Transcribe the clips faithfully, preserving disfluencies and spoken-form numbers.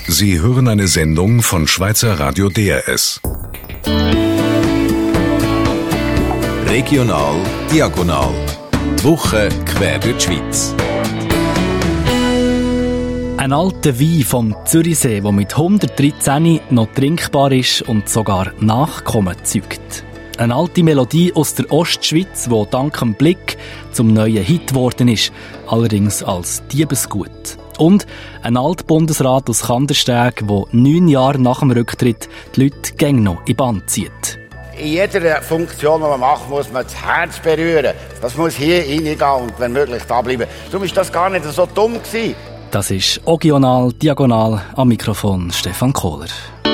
Sie hören eine Sendung von Schweizer Radio D R S. Regional Diagonal. Die Woche quer durch die Schweiz. Ein alter Wein vom Zürichsee, der mit hundertdreizehn noch trinkbar ist und sogar Nachkommen zeugt. Eine alte Melodie aus der Ostschweiz, die dank dem Blick zum neuen Hit geworden ist, allerdings als Diebesgut. Und ein Altbundesrat aus Kandersteg, der neun Jahre nach dem Rücktritt die Leute gäng noch in die Band zieht. In jeder Funktion, die man macht, muss man das Herz berühren. Das muss hier reingehen und wenn möglich da bleiben. Darum war das gar nicht so dumm gewesen. Das ist Regional Diagonal, am Mikrofon Stefan Kohler.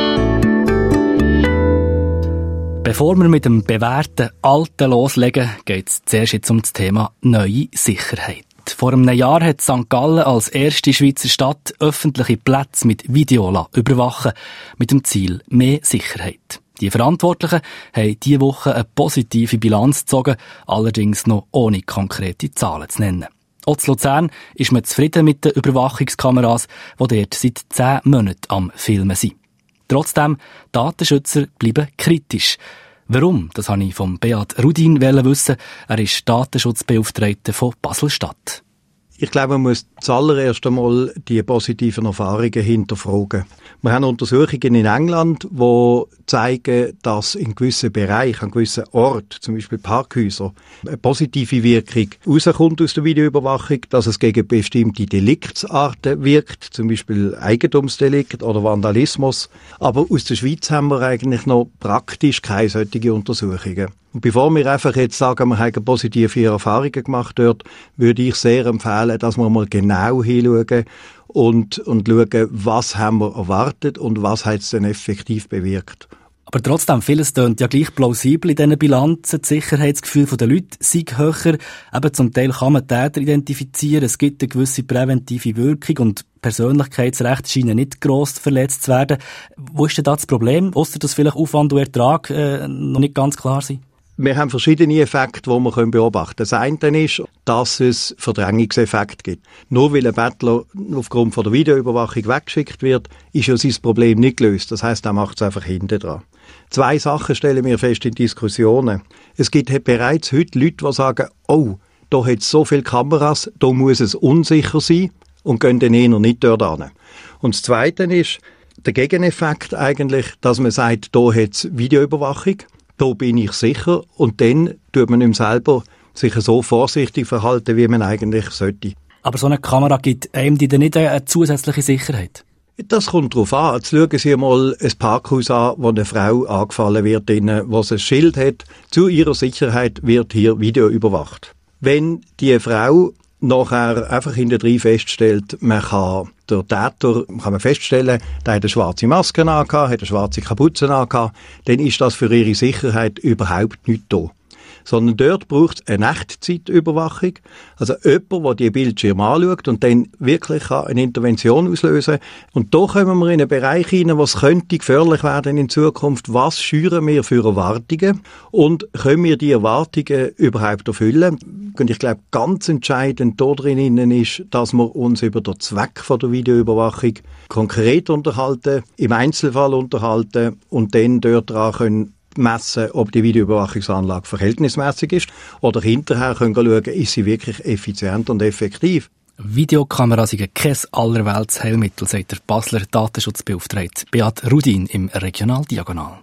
Bevor wir mit dem bewährten Alten loslegen, geht es zuerst jetzt um das Thema neue Sicherheit. Vor einem Jahr hat Sankt Gallen als erste Schweizer Stadt öffentliche Plätze mit Video überwachen, mit dem Ziel mehr Sicherheit. Die Verantwortlichen haben diese Woche eine positive Bilanz gezogen, allerdings noch ohne konkrete Zahlen zu nennen. Auch in Luzern ist man zufrieden mit den Überwachungskameras, die dort seit zehn Monaten am Filmen sind. Trotzdem, Datenschützer bleiben kritisch. Warum? Das wollte ich von Beat Rudin wissen. Er ist Datenschutzbeauftragter von Basel-Stadt. Ich glaube, man muss zuallererst einmal die positiven Erfahrungen hinterfragen. Wir haben Untersuchungen in England, die zeigen, dass in gewissen Bereichen, an gewissen Orten, zum Beispiel Parkhäuser, eine positive Wirkung rauskommt aus der Videoüberwachung, dass es gegen bestimmte Deliktsarten wirkt, zum Beispiel Eigentumsdelikt oder Vandalismus. Aber aus der Schweiz haben wir eigentlich noch praktisch keine solchen Untersuchungen. Und bevor wir einfach jetzt sagen, wir haben positive Erfahrungen gemacht dort, würde ich sehr empfehlen, dass wir mal genau hinschauen und, und schauen, was haben wir erwartet und was hat es denn effektiv bewirkt. Aber trotzdem, vieles tönt ja gleich plausibel in diesen Bilanzen. Das Sicherheitsgefühl der Leute sei höher. Eben zum Teil kann man Täter identifizieren. Es gibt eine gewisse präventive Wirkung und Persönlichkeitsrechte scheinen nicht gross verletzt zu werden. Wo ist denn da das Problem? Ausser dass vielleicht Aufwand und Ertrag äh, noch nicht ganz klar sind? Wir haben verschiedene Effekte, die wir beobachten können. Das eine ist, dass es Verdrängungseffekte gibt. Nur weil ein Bettler aufgrund von der Videoüberwachung weggeschickt wird, ist ja sein Problem nicht gelöst. Das heisst, er macht es einfach hinten dran. Zwei Sachen stellen wir fest in Diskussionen. Es gibt bereits heute Leute, die sagen, oh, da hat es so viele Kameras, da muss es unsicher sein und gehen dann eher nicht dort hin. Und das Zweite ist der Gegeneffekt eigentlich, dass man sagt, da hat es Videoüberwachung. Da bin ich sicher und dann tut man ihm selber sich so vorsichtig verhalten, wie man eigentlich sollte. Aber so eine Kamera gibt einem die dann nicht eine zusätzliche Sicherheit? Das kommt darauf an. Jetzt schauen Sie mal ein Parkhaus an, wo eine Frau angefallen wird, wo sie ein Schild hat. Zu ihrer Sicherheit wird hier Video überwacht. Wenn die Frau nachher einfach hinten drin feststellt, man kann, der Täter, kann man feststellen, der hat eine schwarze Maske angehabt, hat eine schwarze Kapuze angehabt, dann ist das für ihre Sicherheit überhaupt nicht da. Sondern dort braucht es eine Echtzeitüberwachung. Also jemand, der die Bildschirme anschaut und dann wirklich eine Intervention auslösen kann. Und da kommen wir in einen Bereich hinein, wo es könnte gefährlich werden in Zukunft. Was schüren wir für Erwartungen? Und können wir die Erwartungen überhaupt erfüllen? Und ich glaube, ganz entscheidend da drinnen ist, dass wir uns über den Zweck von der Videoüberwachung konkret unterhalten, im Einzelfall unterhalten und dann dort dran können messen, ob die Videoüberwachungsanlage verhältnismäßig ist oder hinterher können wir schauen, ist sie wirklich effizient und effektiv. Videokameras sind kein allerwelts Heilmittel, sagt der Basler Datenschutzbeauftragte Beat Rudin im Regional Diagonal.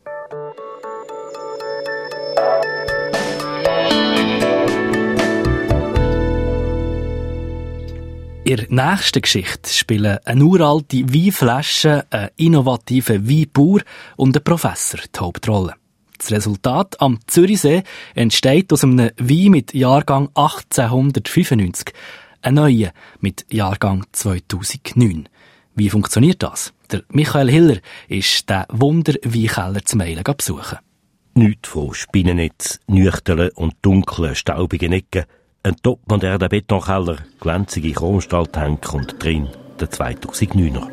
In der nächsten Geschichte spielen eine uralte Weinflasche, ein innovativer Weinbauer und ein Professor die Hauptrolle. Das Resultat am Zürichsee entsteht aus einem Wein mit Jahrgang achtzehnhundertfünfundneunzig, ein neuer mit Jahrgang zweitausendneun. Wie funktioniert das? Der Michael Hiller ist den Wunder-Weinkeller zu Meilen besuchen. Nichts von Spinnennetz, nüchternen und dunklen, staubigen Ecken. Ein topmoderner Betonkeller, glänzige Chromstahltank und drin der zweitausenddneuner.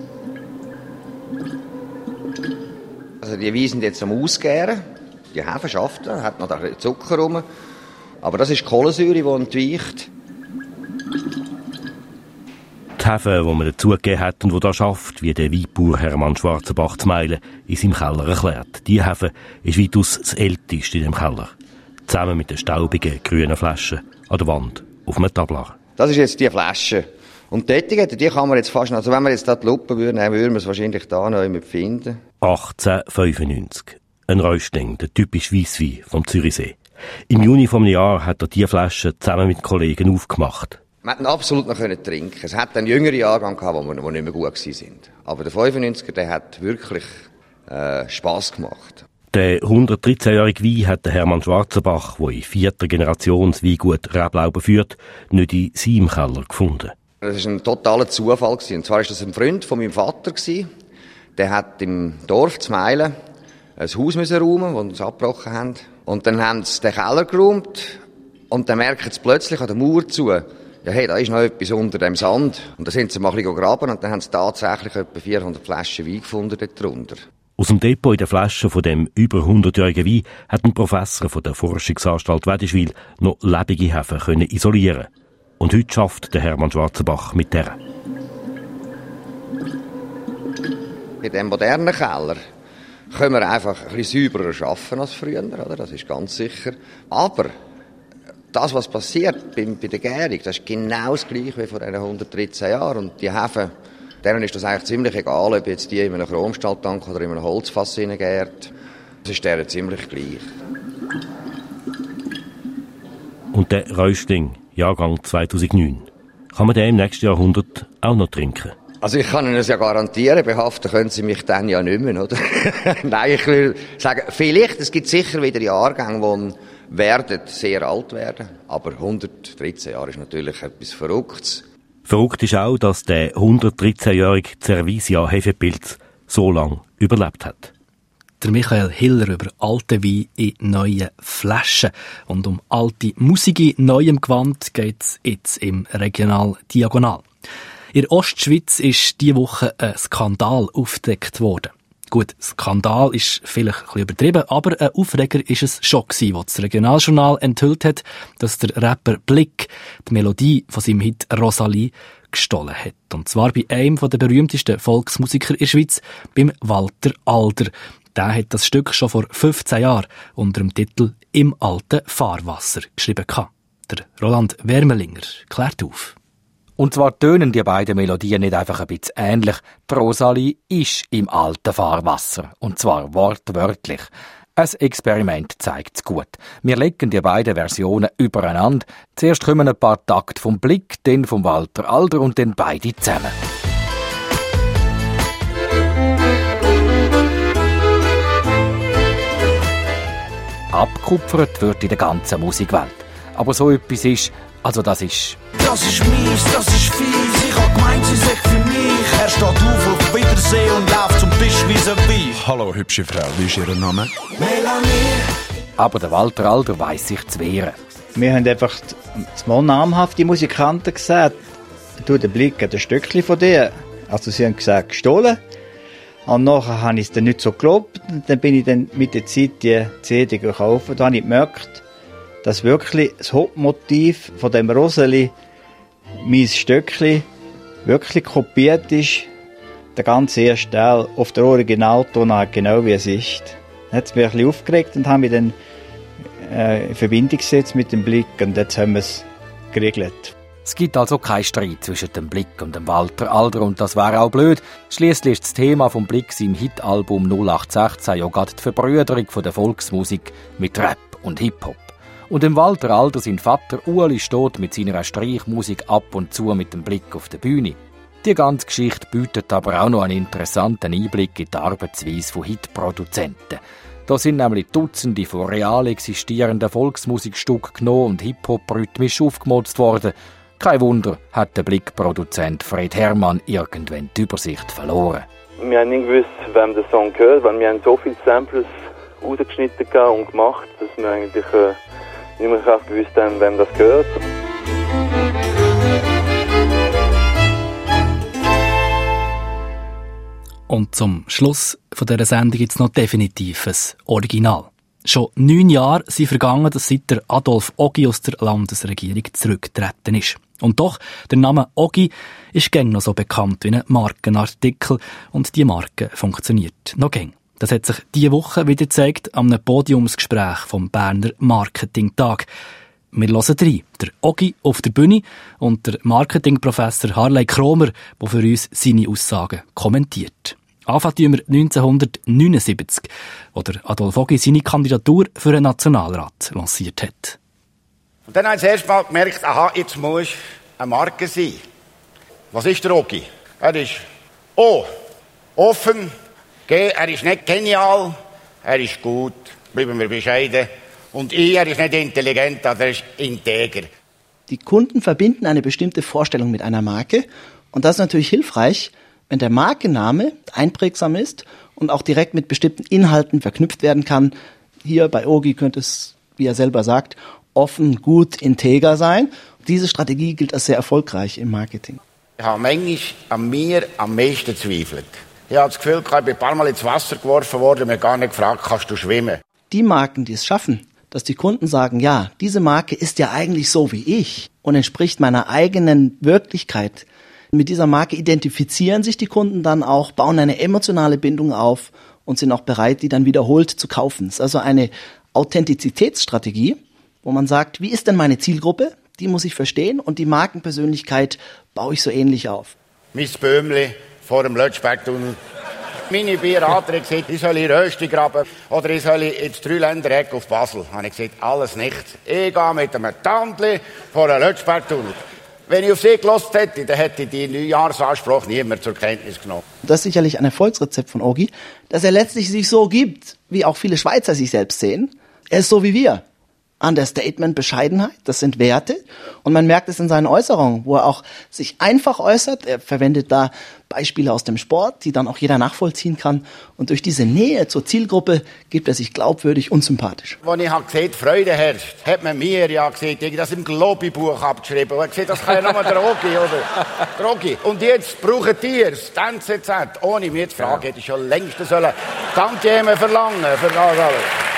Also die Weine sind jetzt am Ausgären. Die Hefenschaften, hat noch den Zucker rum. Aber das ist die Kohlensäure, die entweicht. Die Hefe, die man dazugegeben hat und die da schafft, wie der Weinbauer Hermann Schwarzenbach zu Meilen in seinem Keller erklärt. Die Hefe ist weitaus das älteste in dem Keller. Zusammen mit den staubigen, grünen Flaschen an der Wand auf einem Tablar. Das ist jetzt die Flasche. Und dort, die kann man jetzt fast, also wenn wir jetzt da die Lupe würden, dann würden wir es wahrscheinlich da noch immer finden. achtzehnhundertfünfundneunzig. Ein Räustling, der typische Weisswein vom Zürichsee. Im Juni vom Jahr hat er diese Flasche zusammen mit Kollegen aufgemacht. Man konnte absolut noch trinken. Es hat einen jüngeren Jahrgang gehabt, wo wir, wo nicht mehr gut waren. Aber der fünfundneunziger, der hat wirklich äh, Spass gemacht. Der hundertdreizehn-jährige Wein hat der Hermann Schwarzenbach, der in vierter Generation das Weingut Reblaube führt, nicht in seinem Keller gefunden. Das war ein totaler Zufall. Und zwar war das ein Freund von meinem Vater. Der hat im Dorf zu Meilen ein Haus räumen, das uns abgebrochen haben. Und dann haben sie den Keller geräumt und dann merken sie plötzlich an der Mauer zu, ja, hey, da ist noch etwas unter dem Sand. Und dann sind sie mal ein bisschen graben und dann haben sie tatsächlich etwa vierhundert Flaschen Wein gefunden dort drunter. Aus dem Depot in der Flasche von dem über hundertjährigen Wein hat ein Professor von der Forschungsanstalt Wädischwil noch lebende Hefe können isolieren. Und heute schafft der Hermann Schwarzenbach mit der. In diesem modernen Keller können wir einfach ein bisschen sauberer arbeiten als früher, oder? Das ist ganz sicher. Aber das, was passiert bei, bei der Gärung, das ist genau das Gleiche wie vor diesen hundertdreizehn Jahren. Und die Hefe, denen ist das eigentlich ziemlich egal, ob jetzt die in einem Chromstahltank oder in einem Holzfass hineingärt. Das ist denen ziemlich gleich. Und der Räustling, Jahrgang zweitausendneun, kann man den im nächsten Jahrhundert auch noch trinken? Also ich kann Ihnen das ja garantieren, behaften können Sie mich dann ja nicht mehr, oder? Nein, ich will sagen, vielleicht, es gibt sicher wieder Jahrgänge, die werden sehr alt werden, aber hundertdreizehn Jahre ist natürlich etwas Verrücktes. Verrückt ist auch, dass der hundertdreizehn-jährige Cervisia Hefepilz so lange überlebt hat. Der Michael Hiller über alte Wein in neuen Flaschen. Und um alte Musik in neuem Gewand geht es jetzt im Regional Diagonal. In der Ostschweiz ist diese Woche ein Skandal aufgedeckt worden. Gut, Skandal ist vielleicht ein bisschen übertrieben, aber ein Aufreger ist es schon gewesen, als das Regionaljournal enthüllt hat, dass der Rapper Blick die Melodie von seinem Hit Rosalie gestohlen hat. Und zwar bei einem der berühmtesten Volksmusiker in der Schweiz, beim Walter Alder. Der hat das Stück schon vor fünfzehn Jahren unter dem Titel «Im alten Fahrwasser» geschrieben. Der Roland Wermelinger klärt auf. Und zwar tönen die beiden Melodien nicht einfach ein bisschen ähnlich. Die Rosalie ist im alten Fahrwasser. Und zwar wortwörtlich. Ein Experiment zeigt es gut. Wir legen die beiden Versionen übereinander. Zuerst kommen ein paar Takte vom Blick, dann vom Walter Alder und dann beide zusammen. Abgekupfert wird in der ganzen Musikwelt. Aber so etwas ist, also das ist... Das ist mies, das ist fies, ich hab gemeint, sie sagt für mich. Er steht auf, auf Wiedersehen und läuft zum Tisch vis-à-vis. Hallo, hübsche Frau, wie ist Ihr Name? Melanie. Aber der Walter Alder weiss sich zu wehren. Wir haben einfach zwei namhafte Musikanten gesagt, du, der Blick hat ein Stückchen von dir. Also sie haben gesagt, gestohlen. Und nachher habe ich es dann nicht so geglaubt. Und dann bin ich dann mit der Zeit die C D gekauft. Und da habe ich gemerkt, dass wirklich das Hauptmotiv von dem Roseli, mein Stückchen, wirklich kopiert ist. Der ganze erste Teil auf der Originaltonart, genau wie es ist. Dann hat es mich ein bisschen aufgeregt und habe mich dann äh, in Verbindung gesetzt mit dem Blick. Und jetzt haben wir es geregelt. Es gibt also keinen Streit zwischen dem Blick und dem Walter Alder und das wäre auch blöd. Schliesslich ist das Thema vom Blick seinem Hitalbum null acht sechzehn ja gerade die Verbrüderung von der Volksmusik mit Rap und Hip-Hop. Und dem Walter Alder sein Vater Ueli steht mit seiner Streichmusik ab und zu mit dem Blick auf der Bühne. Die ganze Geschichte bietet aber auch noch einen interessanten Einblick in die Arbeitsweise von Hitproduzenten. Da sind nämlich Dutzende von real existierenden Volksmusikstücken genommen und Hip-Hop rhythmisch aufgemotzt worden. Kein Wunder, hat der Blickproduzent Fred Hermann irgendwann die Übersicht verloren. Wir haben nicht gewusst, wem der Song gehört, weil wir haben so viele Samples rausgeschnitten und gemacht, dass wir eigentlich äh, nicht mehr gewusst haben, wem das gehört. Und zum Schluss von dieser Sendung gibt es noch definitiv ein Original. Schon neun Jahre sind vergangen, seit der Adolf Ogi aus der Landesregierung zurückgetreten ist. Und doch, der Name Ogi ist gäng noch so bekannt wie ein Markenartikel und die Marke funktioniert noch gäng. Das hat sich diese Woche wieder gezeigt an einem Podiumsgespräch vom Berner Marketingtag. Wir hören rein. Der Ogi auf der Bühne und der Marketingprofessor Harley Kromer, der für uns seine Aussagen kommentiert. Anfangen wir neunzehnhundertneunundsiebzig, wo der Adolf Ogi seine Kandidatur für den Nationalrat lanciert hat. Und dann habe ich das erste Mal gemerkt, aha, jetzt muss eine Marke sein. Was ist der Ogi? Er ist O, offen, G, er ist nicht genial, er ist gut, bleiben wir bescheiden. Und I, er ist nicht intelligent, er ist integer. Die Kunden verbinden eine bestimmte Vorstellung mit einer Marke. Und das ist natürlich hilfreich, wenn der Markenname einprägsam ist und auch direkt mit bestimmten Inhalten verknüpft werden kann. Hier bei Ogi könnte es, wie er selber sagt, offen, gut, integer sein. Diese Strategie gilt als sehr erfolgreich im Marketing. Ich habe manchmal an mir am meisten gezweifelt. Ich habe das Gefühl, ich bin ein paar Mal ins Wasser geworfen worden und mir gar nicht gefragt, kannst du schwimmen? Die Marken, die es schaffen, dass die Kunden sagen, ja, diese Marke ist ja eigentlich so wie ich und entspricht meiner eigenen Wirklichkeit. Mit dieser Marke identifizieren sich die Kunden dann auch, bauen eine emotionale Bindung auf und sind auch bereit, die dann wiederholt zu kaufen. Es ist also eine Authentizitätsstrategie, wo man sagt, wie ist denn meine Zielgruppe? Die muss ich verstehen und die Markenpersönlichkeit baue ich so ähnlich auf. Mein Böhmli vor dem Lötschbergtunnel. Meine Berater haben gesagt, ich soll in Rösti graben oder ich soll ins Dreiländereck auf Basel. Da habe ich gesagt, alles nichts. Ich gehe mit einem Tandli vor dem Lötschbergtunnel. Wenn ich auf sie gehört hätte, dann hätte ich die Neujahrsanspruch niemand zur Kenntnis genommen. Das ist sicherlich ein Erfolgsrezept von Ogi, dass er letztlich sich so gibt, wie auch viele Schweizer sich selbst sehen. Er ist so wie wir. Understatement, Bescheidenheit, das sind Werte. Und man merkt es in seinen Äußerungen, wo er auch sich einfach äußert. Er verwendet da Beispiele aus dem Sport, die dann auch jeder nachvollziehen kann. Und durch diese Nähe zur Zielgruppe gibt er sich glaubwürdig und sympathisch. Als ich habe gesehen, Freude herrscht, hat man mir ja gesehen, ich habe das im Globi-Buch abgeschrieben. Und gesehen, das kann ja nochmal der Ogi, oder? Der Ogi. Und jetzt brauchen die es, die N Z Z, ohne mir zu fragen, hätte ich schon längst sollen Tantiemen verlangen für das alles.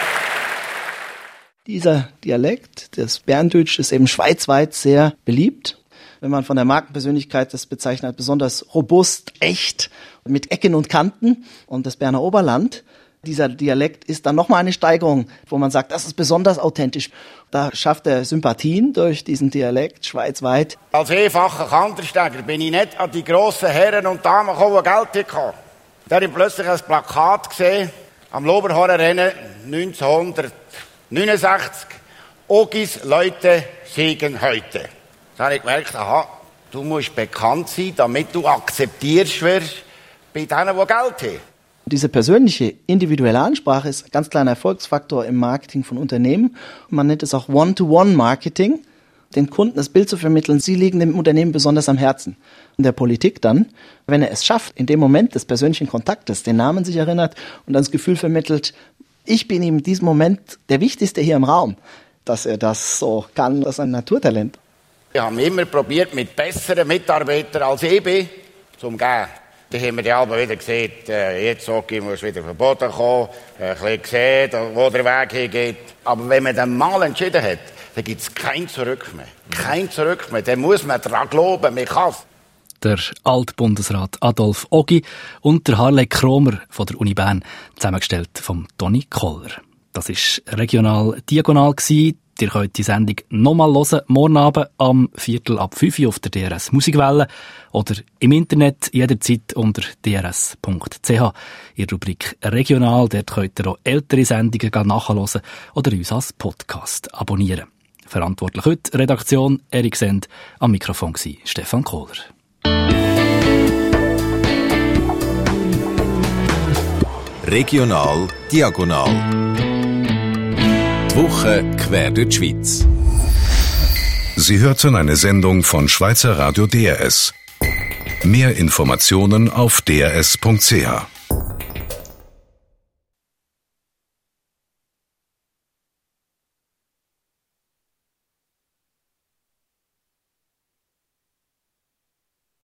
Dieser Dialekt, das Berndeutsch, ist eben schweizweit sehr beliebt. Wenn man von der Markenpersönlichkeit das bezeichnet, besonders robust, echt, mit Ecken und Kanten. Und das Berner Oberland, dieser Dialekt ist dann nochmal eine Steigerung, wo man sagt, das ist besonders authentisch. Da schafft er Sympathien durch diesen Dialekt schweizweit. Als einfacher Kantersteiger bin ich nicht an die grossen Herren und Damen gekommen, die Geld hatten. Da habe ich plötzlich ein Plakat gesehen, am Loberhornrennen neunzehnhundertneunundsechzig. Ogis Leute siegen heute. Da habe ich gemerkt, aha, du musst bekannt sein, damit du akzeptierst wirst bei denen, die Geld haben. Diese persönliche, individuelle Ansprache ist ein ganz kleiner Erfolgsfaktor im Marketing von Unternehmen. Man nennt es auch One-to-One-Marketing, den Kunden das Bild zu vermitteln, sie liegen dem Unternehmen besonders am Herzen. Und der Politik dann, wenn er es schafft, in dem Moment des persönlichen Kontaktes den Namen sich erinnert und dann das Gefühl vermittelt, ich bin ihm in diesem Moment der Wichtigste hier im Raum, dass er das so kann, das ist ein Naturtalent. Wir haben immer probiert, mit besseren Mitarbeitern als ich bin, zu umgehen. Da haben wir die Alben wieder gesehen, äh, jetzt okay, muss wieder vom Boden kommen, äh, ein bisschen gesehen, wo der Weg hingeht. Aber wenn man dann mal entschieden hat, dann gibt es kein Zurück mehr. Kein Zurück mehr. Dann muss man daran glauben, man kann es. Der Altbundesrat Adolf Ogi und der Harley Kromer von der Uni Bern, zusammengestellt vom Toni Koller. Das war regional diagonal gewesen. Ihr könnt die Sendung nochmal hören, morgen Abend am Viertel ab fünf Uhr auf der D R S Musikwelle oder im Internet jederzeit unter d r s punkt c h. In der Rubrik Regional, dort könnt ihr auch ältere Sendungen nachhören oder uns als Podcast abonnieren. Verantwortlich heute Redaktion Erik Send, am Mikrofon war Stefan Kohler. Regional diagonal. Die Woche quer durch die Schweiz. Sie hörten eine Sendung von Schweizer Radio D R S. Mehr Informationen auf d r s punkt c h.